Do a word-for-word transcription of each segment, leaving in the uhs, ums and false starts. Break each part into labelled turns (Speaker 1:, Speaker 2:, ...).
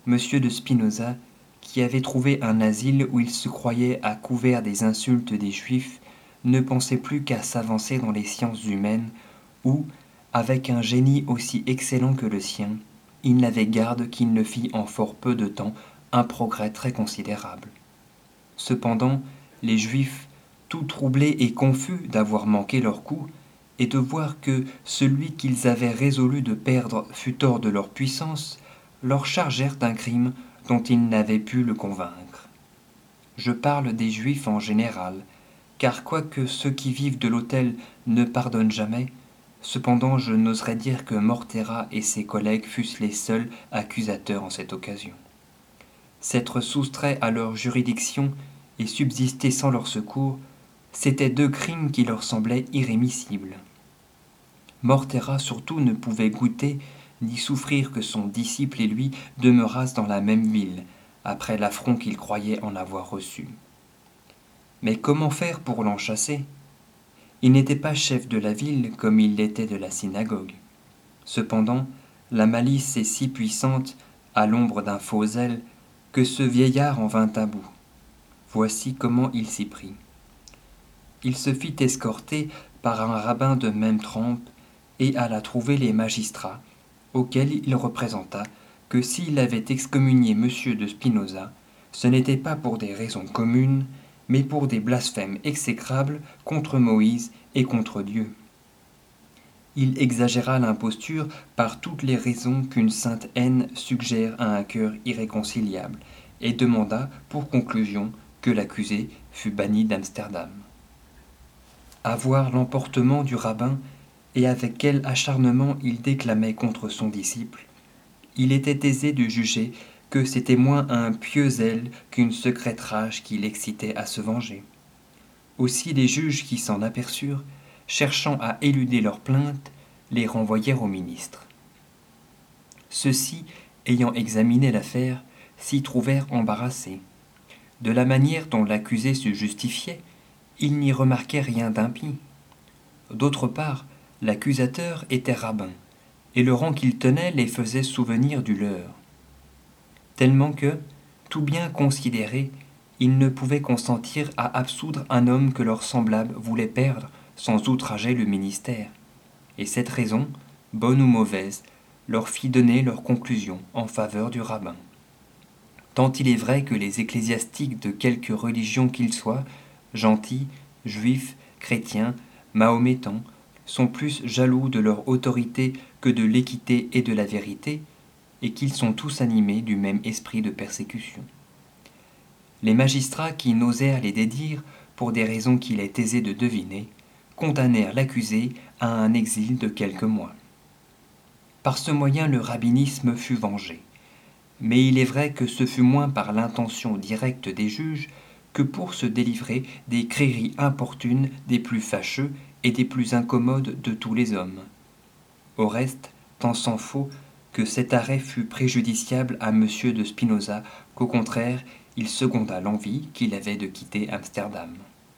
Speaker 1: M. de Spinoza, qui avait trouvé un asile où il se croyait à couvert des insultes des Juifs, ne pensait plus qu'à s'avancer dans les sciences humaines, où, avec un génie aussi excellent que le sien, il n'avait garde qu'il ne fît en fort peu de temps un progrès très considérable. Cependant, les Juifs, tout troublés et confus d'avoir manqué leur coup, et de voir que celui qu'ils avaient résolu de perdre fut hors de leur puissance, leur chargèrent d'un crime dont ils n'avaient pu le convaincre. Je parle des Juifs en général, car quoique ceux qui vivent de l'autel ne pardonnent jamais, cependant je n'oserais dire que Mortera et ses collègues fussent les seuls accusateurs en cette occasion. S'être soustraits à leur juridiction et subsister sans leur secours, c'étaient deux crimes qui leur semblaient irrémissibles. Mortera surtout ne pouvait goûter ni souffrir que son disciple et lui demeurassent dans la même ville, après l'affront qu'il croyait en avoir reçu. Mais comment faire pour l'en chasser ? Il n'était pas chef de la ville comme il l'était de la synagogue. Cependant, la malice est si puissante, à l'ombre d'un faux zèle, que ce vieillard en vint à bout. Voici comment il s'y prit. Il se fit escorter par un rabbin de même trempe et alla trouver les magistrats, auxquels il représenta que s'il avait excommunié M. de Spinoza, ce n'était pas pour des raisons communes, mais pour des blasphèmes exécrables contre Moïse et contre Dieu. Il exagéra l'imposture par toutes les raisons qu'une sainte haine suggère à un cœur irréconciliable, et demanda pour conclusion que l'accusé fût banni d'Amsterdam. À voir l'emportement du rabbin et avec quel acharnement il déclamait contre son disciple, il était aisé de juger que c'était moins un pieux zèle qu'une secrète rage qui l'excitait à se venger. Aussi les juges qui s'en aperçurent, cherchant à éluder leurs plaintes, les renvoyèrent au ministre. Ceux-ci, ayant examiné l'affaire, s'y trouvèrent embarrassés. De la manière dont l'accusé se justifiait, ils n'y remarquaient rien d'impie. D'autre part, l'accusateur était rabbin, et le rang qu'il tenait les faisait souvenir du leur. Tellement que, tout bien considéré, ils ne pouvaient consentir à absoudre un homme que leurs semblables voulaient perdre sans outrager le ministère. Et cette raison, bonne ou mauvaise, leur fit donner leur conclusion en faveur du rabbin. Tant il est vrai que les ecclésiastiques de quelque religion qu'ils soient, gentils, juifs, chrétiens, mahométans, sont plus jaloux de leur autorité que de l'équité et de la vérité, et qu'ils sont tous animés du même esprit de persécution. Les magistrats qui n'osèrent les dédire, pour des raisons qu'il est aisé de deviner, condamnèrent l'accusé à un exil de quelques mois. Par ce moyen le rabbinisme fut vengé, mais il est vrai que ce fut moins par l'intention directe des juges que pour se délivrer des crieries importunes des plus fâcheux et des plus incommodes de tous les hommes. Au reste, tant s'en faut que cet arrêt fut préjudiciable à M. de Spinoza, qu'au contraire, il seconda l'envie qu'il avait de quitter Amsterdam.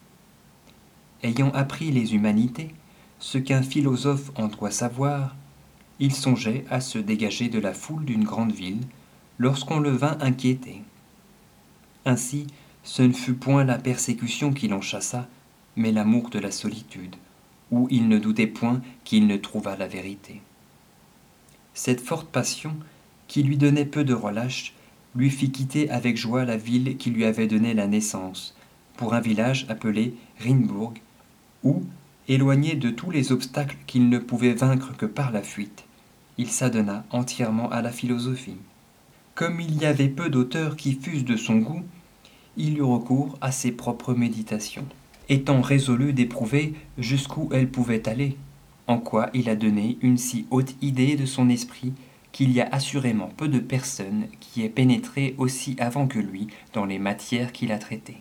Speaker 1: Ayant appris les humanités, ce qu'un philosophe en doit savoir, il songeait à se dégager de la foule d'une grande ville, lorsqu'on le vint inquiéter. Ainsi, ce ne fut point la persécution qui l'en chassa, mais l'amour de la solitude, où il ne doutait point qu'il ne trouvât la vérité. Cette forte passion, qui lui donnait peu de relâche, lui fit quitter avec joie la ville qui lui avait donné la naissance, pour un village appelé Rinbourg, où, éloigné de tous les obstacles qu'il ne pouvait vaincre que par la fuite, il s'adonna entièrement à la philosophie. Comme il y avait peu d'auteurs qui fussent de son goût, il eut recours à ses propres méditations, étant résolu d'éprouver jusqu'où elles pouvaient aller, en quoi il a donné une si haute idée de son esprit qu'il y a assurément peu de personnes qui aient pénétré aussi avant que lui dans les matières qu'il a traitées.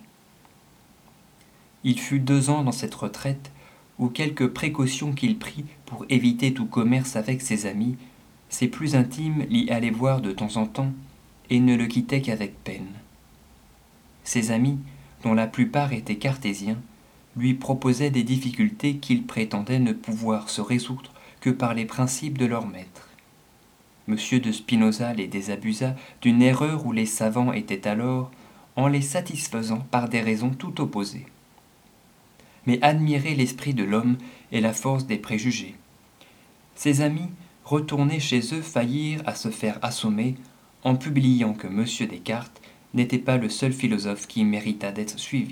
Speaker 1: Il fut deux ans dans cette retraite, où quelques précautions qu'il prit pour éviter tout commerce avec ses amis, ses plus intimes l'y allaient voir de temps en temps, et ne le quittaient qu'avec peine. Ses amis, dont la plupart étaient cartésiens, lui proposaient des difficultés qu'il prétendait ne pouvoir se résoudre que par les principes de leur maître. M. de Spinoza les désabusa d'une erreur où les savants étaient alors, en les satisfaisant par des raisons tout opposées. Mais admirer l'esprit de l'homme et la force des préjugés. Ses amis, retournés chez eux, faillirent à se faire assommer en publiant que M. Descartes n'était pas le seul philosophe qui méritât d'être suivi.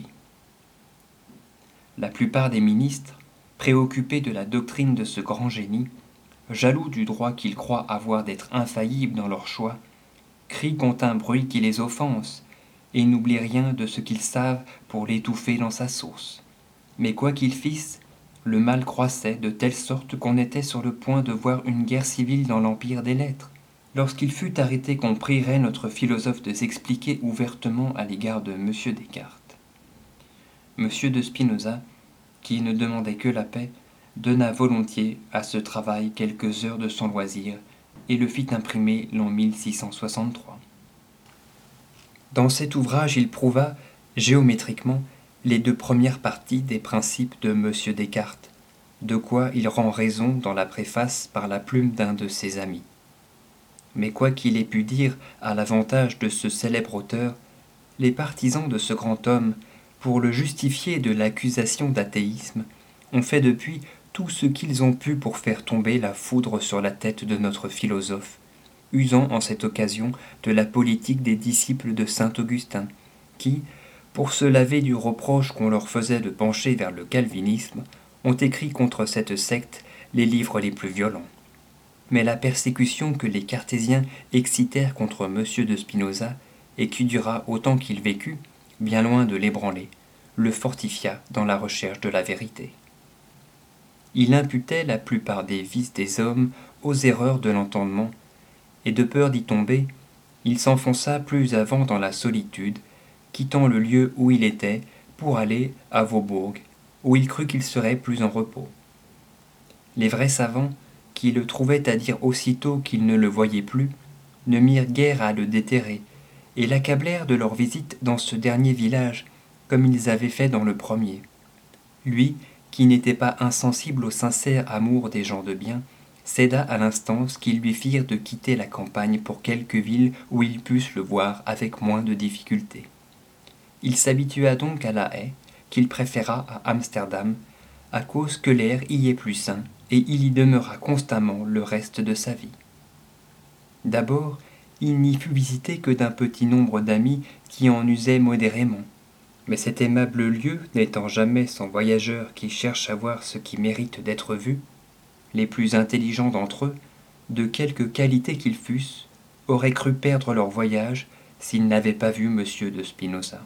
Speaker 1: La plupart des ministres, préoccupés de la doctrine de ce grand génie, jaloux du droit qu'ils croient avoir d'être infaillibles dans leur choix, crient contre un bruit qui les offense, et n'oublient rien de ce qu'ils savent pour l'étouffer dans sa source. Mais quoi qu'ils fissent, le mal croissait de telle sorte qu'on était sur le point de voir une guerre civile dans l'empire des lettres. Lorsqu'il fut arrêté qu'on prierait notre philosophe de s'expliquer ouvertement à l'égard de M. Descartes. M. de Spinoza, qui ne demandait que la paix, donna volontiers à ce travail quelques heures de son loisir et le fit imprimer l'an mille six cent soixante-trois. Dans cet ouvrage, il prouva, géométriquement, les deux premières parties des principes de M. Descartes, de quoi il rend raison dans la préface par la plume d'un de ses amis. Mais quoi qu'il ait pu dire à l'avantage de ce célèbre auteur, les partisans de ce grand homme, pour le justifier de l'accusation d'athéisme, ont fait depuis tout ce qu'ils ont pu pour faire tomber la foudre sur la tête de notre philosophe, usant en cette occasion de la politique des disciples de saint Augustin, qui, pour se laver du reproche qu'on leur faisait de pencher vers le calvinisme, ont écrit contre cette secte les livres les plus violents. Mais la persécution que les cartésiens excitèrent contre M. de Spinoza, et qui dura autant qu'il vécut, bien loin de l'ébranler, le fortifia dans la recherche de la vérité. Il imputait la plupart des vices des hommes aux erreurs de l'entendement, et de peur d'y tomber, il s'enfonça plus avant dans la solitude, quittant le lieu où il était pour aller à Vaubourg, où il crut qu'il serait plus en repos. Les vrais savants, qui le trouvaient à dire aussitôt qu'ils ne le voyaient plus, ne mirent guère à le déterrer, et l'accablèrent de leur visite dans ce dernier village, comme ils avaient fait dans le premier. Lui, qui n'était pas insensible au sincère amour des gens de bien, céda à l'instance qu'ils lui firent de quitter la campagne pour quelque ville où ils pussent le voir avec moins de difficulté. Il s'habitua donc à La Haye, qu'il préféra à Amsterdam, à cause que l'air y est plus sain, et il y demeura constamment le reste de sa vie. D'abord, il n'y fut visité que d'un petit nombre d'amis qui en usaient modérément, mais cet aimable lieu n'étant jamais sans voyageurs qui cherchent à voir ce qui mérite d'être vu, les plus intelligents d'entre eux, de quelque qualité qu'ils fussent, auraient cru perdre leur voyage s'ils n'avaient pas vu M. de Spinoza.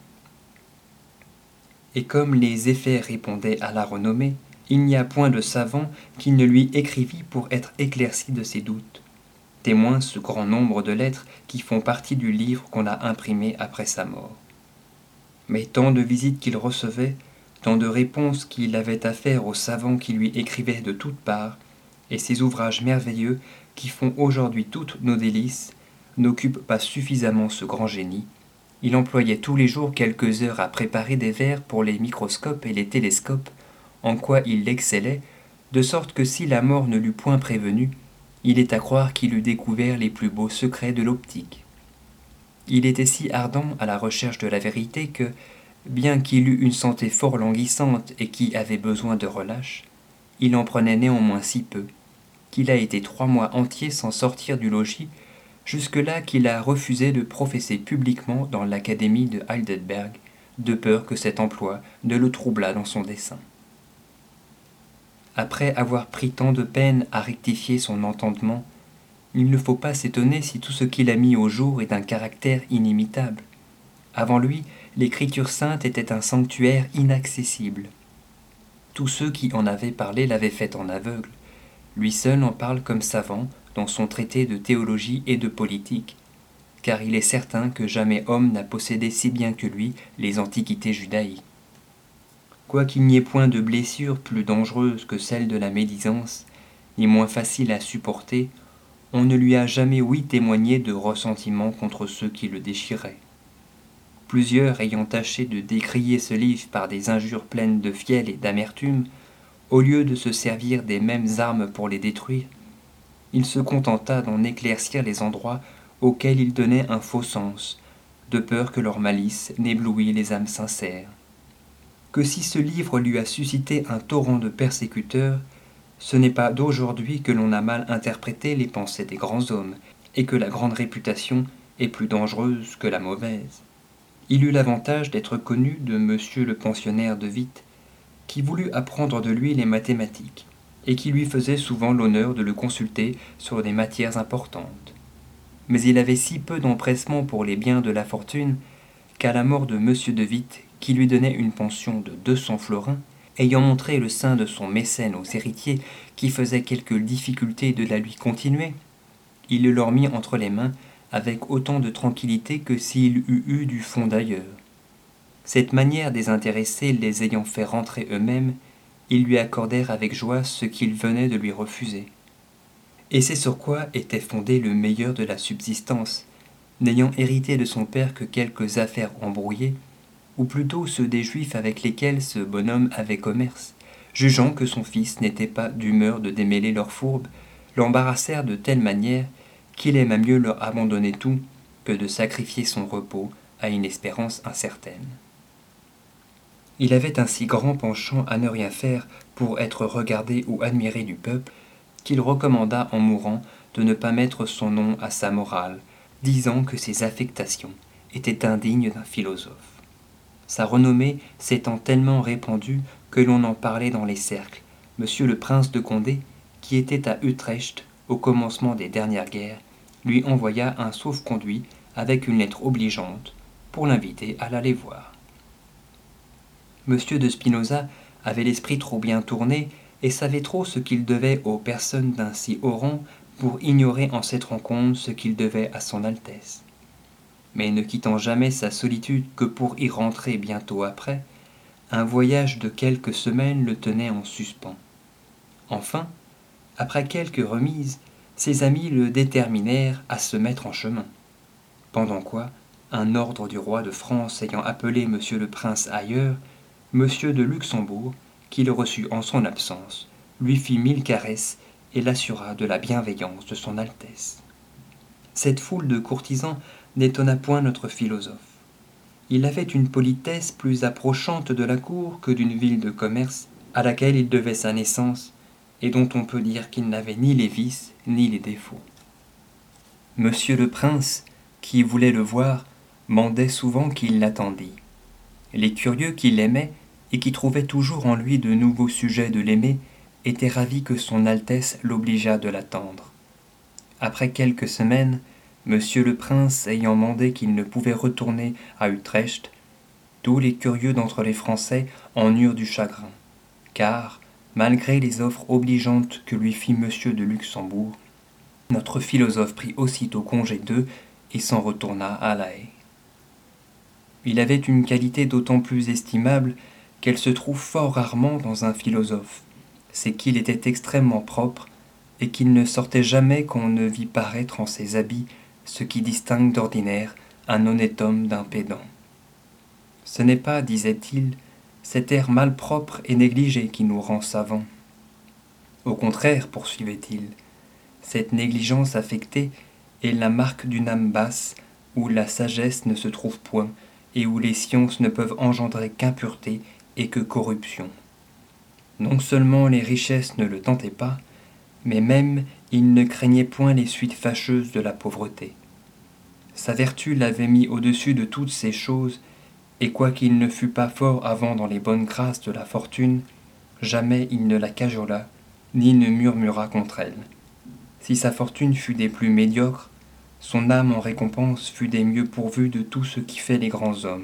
Speaker 1: Et comme les effets répondaient à la renommée, il n'y a point de savant qui ne lui écrivît pour être éclairci de ses doutes, témoin ce grand nombre de lettres qui font partie du livre qu'on a imprimé après sa mort. Mais tant de visites qu'il recevait, tant de réponses qu'il avait à faire aux savants qui lui écrivaient de toutes parts, et ces ouvrages merveilleux qui font aujourd'hui toutes nos délices, n'occupent pas suffisamment ce grand génie. Il employait tous les jours quelques heures à préparer des verres pour les microscopes et les télescopes, en quoi il excellait, de sorte que si la mort ne l'eût point prévenu, il est à croire qu'il eût découvert les plus beaux secrets de l'optique. Il était si ardent à la recherche de la vérité que, bien qu'il eût une santé fort languissante et qui avait besoin de relâche, il en prenait néanmoins si peu, qu'il a été trois mois entiers sans sortir du logis, jusque-là qu'il a refusé de professer publiquement dans l'académie de Heidelberg, de peur que cet emploi ne le troublât dans son dessein. Après avoir pris tant de peine à rectifier son entendement, il ne faut pas s'étonner si tout ce qu'il a mis au jour est d'un caractère inimitable. Avant lui, l'écriture sainte était un sanctuaire inaccessible. Tous ceux qui en avaient parlé l'avaient fait en aveugle. Lui seul en parle comme savant dans son traité de théologie et de politique, car il est certain que jamais homme n'a possédé si bien que lui les antiquités judaïques. Quoiqu'il n'y ait point de blessure plus dangereuse que celle de la médisance, ni moins facile à supporter, on ne lui a jamais ouï témoigner de ressentiment contre ceux qui le déchiraient. Plusieurs ayant tâché de décrier ce livre par des injures pleines de fiel et d'amertume, au lieu de se servir des mêmes armes pour les détruire, il se contenta d'en éclaircir les endroits auxquels il donnait un faux sens, de peur que leur malice n'éblouît les âmes sincères. Que si ce livre lui a suscité un torrent de persécuteurs, ce n'est pas d'aujourd'hui que l'on a mal interprété les pensées des grands hommes, et que la grande réputation est plus dangereuse que la mauvaise. Il eut l'avantage d'être connu de monsieur le pensionnaire de Witt, qui voulut apprendre de lui les mathématiques, et qui lui faisait souvent l'honneur de le consulter sur des matières importantes. Mais il avait si peu d'empressement pour les biens de la fortune, qu'à la mort de monsieur de Witt, qui lui donnait une pension de deux cents florins, ayant montré le sein de son mécène aux héritiers qui faisaient quelque difficulté de la lui continuer, il le leur mit entre les mains avec autant de tranquillité que s'il eût eu du fonds d'ailleurs. Cette manière désintéressée les ayant fait rentrer eux-mêmes, ils lui accordèrent avec joie ce qu'ils venaient de lui refuser. Et c'est sur quoi était fondé le meilleur de la subsistance, n'ayant hérité de son père que quelques affaires embrouillées, ou plutôt ceux des Juifs avec lesquels ce bonhomme avait commerce, jugeant que son fils n'était pas d'humeur de démêler leurs fourbes, l'embarrassèrent de telle manière qu'il aima mieux leur abandonner tout que de sacrifier son repos à une espérance incertaine. Il avait un si grand penchant à ne rien faire pour être regardé ou admiré du peuple, qu'il recommanda en mourant de ne pas mettre son nom à sa morale, disant que ses affectations étaient indignes d'un philosophe. Sa renommée s'étant tellement répandue que l'on en parlait dans les cercles, monsieur le prince de Condé, qui était à Utrecht au commencement des dernières guerres, lui envoya un sauf-conduit avec une lettre obligeante pour l'inviter à l'aller voir. Monsieur de Spinoza avait l'esprit trop bien tourné et savait trop ce qu'il devait aux personnes d'un si haut rang pour ignorer en cette rencontre ce qu'il devait à son Altesse. Mais ne quittant jamais sa solitude que pour y rentrer bientôt après, un voyage de quelques semaines le tenait en suspens. Enfin, après quelques remises, ses amis le déterminèrent à se mettre en chemin. Pendant quoi, un ordre du roi de France ayant appelé monsieur le prince ailleurs, monsieur de Luxembourg, qui le reçut en son absence, lui fit mille caresses et l'assura de la bienveillance de son Altesse. Cette foule de courtisans n'étonna point notre philosophe. Il avait une politesse plus approchante de la cour que d'une ville de commerce à laquelle il devait sa naissance et dont on peut dire qu'il n'avait ni les vices ni les défauts. Monsieur le prince, qui voulait le voir, mandait souvent qu'il l'attendît. Les curieux qui l'aimaient et qui trouvaient toujours en lui de nouveaux sujets de l'aimer étaient ravis que son Altesse l'obligeât de l'attendre. Après quelques semaines, monsieur le prince ayant mandé qu'il ne pouvait retourner à Utrecht, tous les curieux d'entre les Français en eurent du chagrin, car, malgré les offres obligeantes que lui fit monsieur de Luxembourg, notre philosophe prit aussitôt congé d'eux et s'en retourna à La Haye. Il avait une qualité d'autant plus estimable qu'elle se trouve fort rarement dans un philosophe, c'est qu'il était extrêmement propre et qu'il ne sortait jamais qu'on ne vît paraître en ses habits ce qui distingue d'ordinaire un honnête homme d'un pédant. Ce n'est pas, disait-il, cet air malpropre et négligé qui nous rend savants. Au contraire, poursuivait-il, cette négligence affectée est la marque d'une âme basse où la sagesse ne se trouve point et où les sciences ne peuvent engendrer qu'impureté et que corruption. Non seulement les richesses ne le tentaient pas, mais même il ne craignait point les suites fâcheuses de la pauvreté. Sa vertu l'avait mis au-dessus de toutes ces choses, et quoiqu'il ne fût pas fort avant dans les bonnes grâces de la fortune, jamais il ne la cajola, ni ne murmura contre elle. Si sa fortune fut des plus médiocres, son âme en récompense fut des mieux pourvues de tout ce qui fait les grands hommes.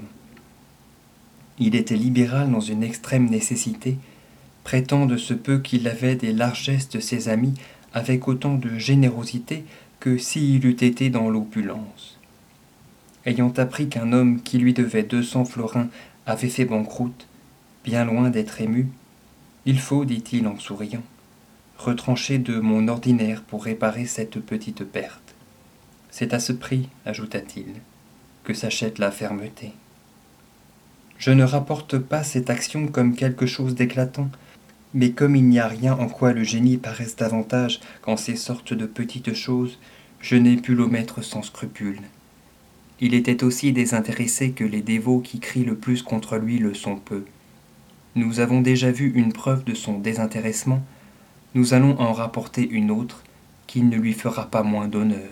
Speaker 1: Il était libéral dans une extrême nécessité, prêtant de ce peu qu'il avait des largesses de ses amis avec autant de générosité que s'il eût été dans l'opulence. Ayant appris qu'un homme qui lui devait deux cents florins avait fait banqueroute, bien loin d'être ému, « Il faut, dit-il en souriant, retrancher de mon ordinaire pour réparer cette petite perte. C'est à ce prix, ajouta-t-il, que s'achète la fermeté. Je ne rapporte pas cette action comme quelque chose d'éclatant, Mais comme il n'y a rien en quoi le génie paraisse davantage qu'en ces sortes de petites choses, je n'ai pu l'omettre sans scrupule. Il était aussi désintéressé que les dévots qui crient le plus contre lui le sont peu. Nous avons déjà vu une preuve de son désintéressement, nous allons en rapporter une autre qui ne lui fera pas moins d'honneur.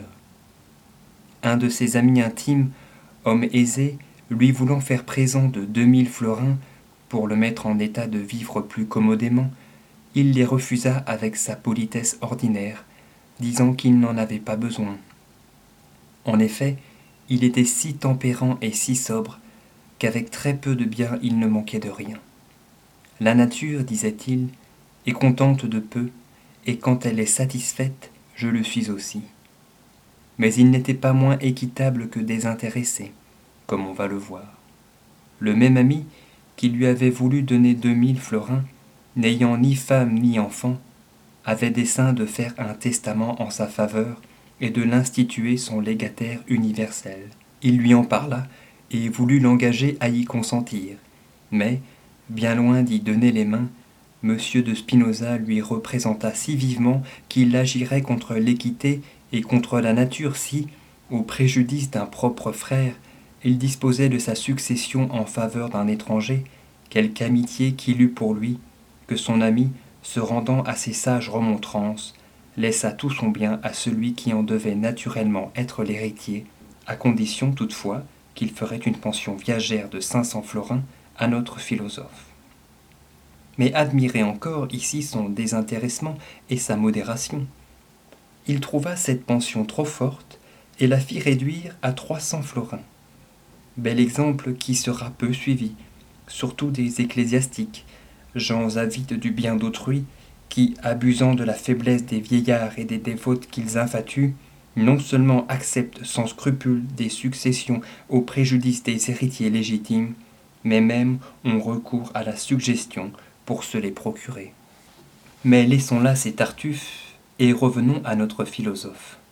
Speaker 1: Un de ses amis intimes, homme aisé, lui voulant faire présent de deux mille florins pour le mettre en état de vivre plus commodément, il les refusa avec sa politesse ordinaire, disant qu'il n'en avait pas besoin. En effet, il était si tempérant et si sobre qu'avec très peu de biens il ne manquait de rien. La nature, disait-il, est contente de peu, et quand elle est satisfaite, je le suis aussi. Mais il n'était pas moins équitable que désintéressé, comme on va le voir. Le même ami, qui lui avait voulu donner deux mille florins, n'ayant ni femme ni enfant, avait dessein de faire un testament en sa faveur et de l'instituer son légataire universel. Il lui en parla et voulut l'engager à y consentir, mais, bien loin d'y donner les mains, Monsieur de Spinoza lui représenta si vivement qu'il agirait contre l'équité et contre la nature si, au préjudice d'un propre frère, il disposait de sa succession en faveur d'un étranger, quelque amitié qu'il eût pour lui, que son ami, se rendant à ces sages remontrances, laissa tout son bien à celui qui en devait naturellement être l'héritier, à condition toutefois qu'il ferait une pension viagère de cinq cents florins à notre philosophe. Mais admirez encore ici son désintéressement et sa modération. Il trouva cette pension trop forte et la fit réduire à trois cents florins. Bel exemple qui sera peu suivi, surtout des ecclésiastiques, gens avides du bien d'autrui, qui, abusant de la faiblesse des vieillards et des dévotes qu'ils infatuent, non seulement acceptent sans scrupule des successions au préjudice des héritiers légitimes, mais même ont recours à la suggestion pour se les procurer. Mais laissons là ces tartuffes et revenons à notre philosophe.